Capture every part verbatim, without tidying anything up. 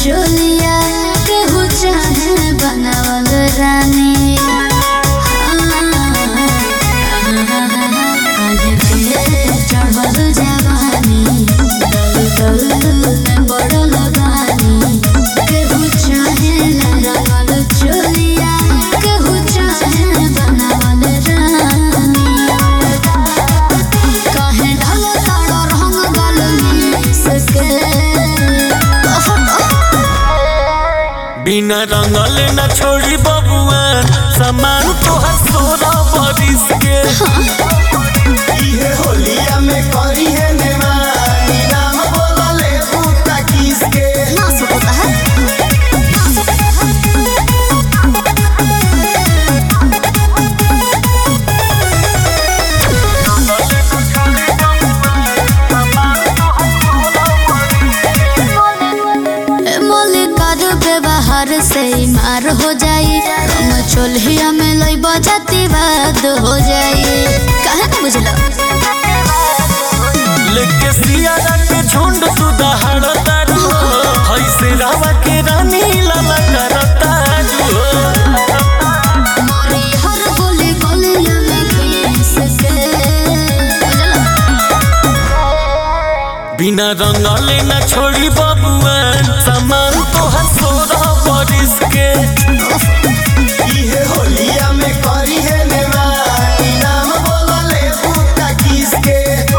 चोलिया केहू चाहे बनावल रानी आज के चढ़ल जवानी दल दल में बड़ल बानी केहू चाहे रंगल चोलिया केहू चाहे बनावल रानी कहे ढल ताड़ रंग गल में सके बिना रंगल न छोड़ी बबुआ सामान तो हसोरा बरिस के इहे होलिया में करी है नेमानी नाम बोलले पुता किसके ना सकता है व्यवहार से मार हो जाई रंग चोलिया में लई बजाती बात हो जाई काहे न बुझलो लेके सियारा के झुंड तू दहाड़ तारू हई से रावा के रानी लाला करता मोरी हर गोली गोलिया में किस के बुझलो बिना रंगल न छोड़ी बबुआ सामान तो हसोरा बरिस के इहे होलिया में करी है नेमानी नाम बोलले पुता किसके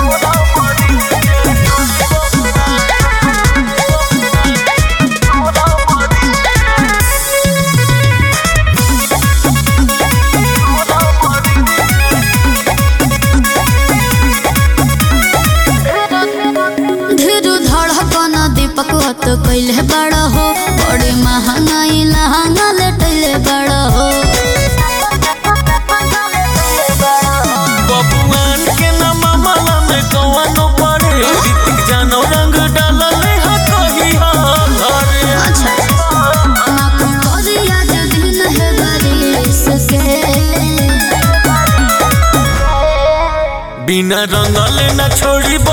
धीरू धड़कन दीपक हत कैले बड़ हो बड़ी महंगाई लहंगा लेटले बड़ हो बबुआन के नाम माला में कौनो पड़े ऋतिक जानो रंग डालले ह कही ह घरे अच्छा ना करिया जे दिन है बारिश के बिना रंगल न छोड़ी